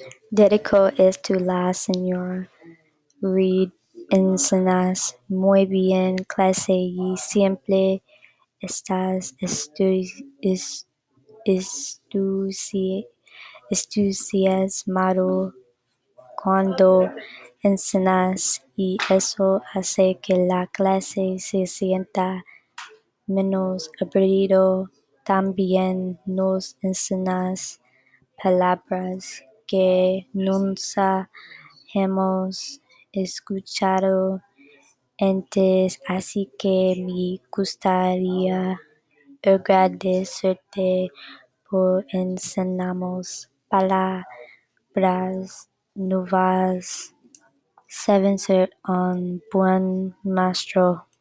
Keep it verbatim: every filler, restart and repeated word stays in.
Dedico esto la señora Reed enseñas muy bien clase y siempre estás estu- es- estuci- entusiasmado cuando enseñas y eso hace que la clase se sienta menos aburrido. También nos enseñas palabras que nunca hemos escuchado antes, así que me gustaría agradecerte por enseñarnos palabras nuevas. Saben ser un buen maestro.